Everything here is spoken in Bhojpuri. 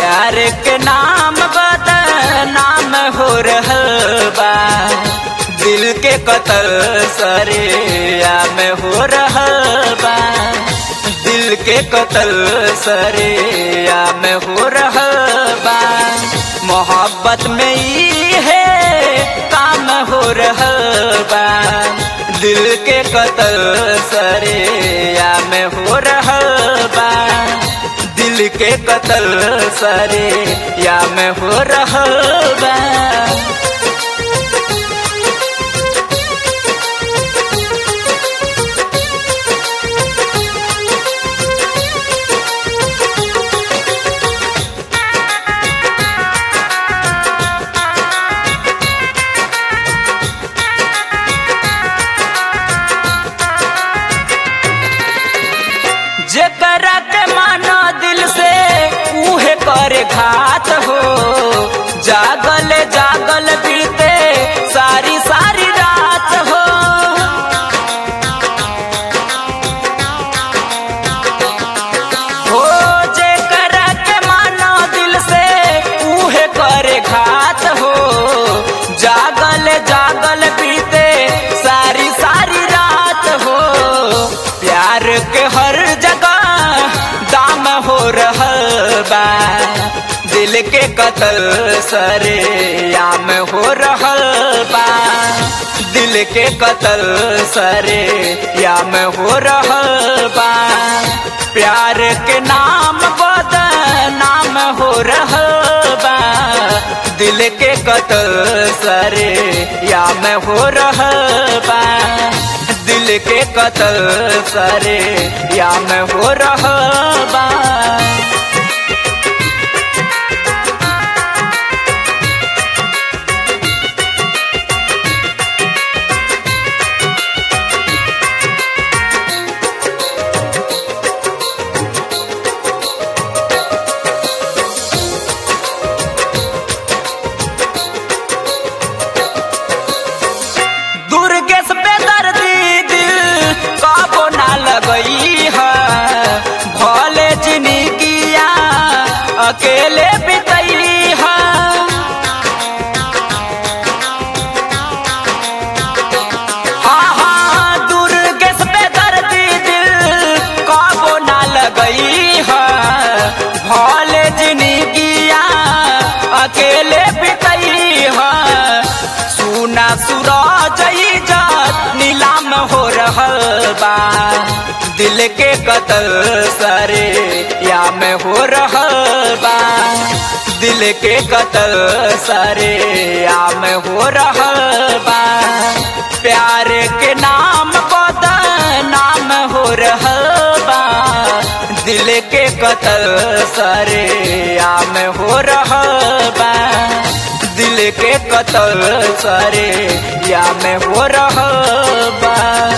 प्यार के नाम बदनाम हो रहल बा, दिल के कत्ल सरेआम हो रहल बा, दिल के कत्ल सरेआम हो रहल बा। मोहब्बत में ई है काम हो रहल बा, दिल के कत्ल सरेआम हो रहल बा, दिल के कत्ल सरेआम हो रहल बा। जेकरा के मानो दिल से उहे करे घात हो, जागल जागल बीते सारी सारी रात हो। हो जेकरा के मानो दिल से उहे करे घात हो, जागल जागल बीते सारी सारी रात हो। प्यार के हर दाम हो रहल बा, दिल के कत्ल सरेआम हो रहल बा, दिल के कत्ल सरेआम हो रहल बा। प्यार के नाम बदनाम हो रहल बा, दिल के कत्ल सरेआम हो रहल बा, दिल के कत्ल सरेआम हो रहल बा। दुर्गेश बेदर्दी दिल कबो ना लगई है, भले जिंदगिया अकेले बितई है। हाँ हाँ दुर्गेश बेदर्दी दिल कबो ना लगई है, भले जिंदगिया अकेले बितई है। सुना सूरज नीलाम हो रहल बा, दिल के कत्ल सरेआम हो रहल बा, दिल के कत्ल सरेआम हो रहल बा। प्यार के नाम बदनाम हो रहल बा, दिल के कत्ल सरेआम हो रहल बा, दिल के कत्ल सरेआम हो रहल बा।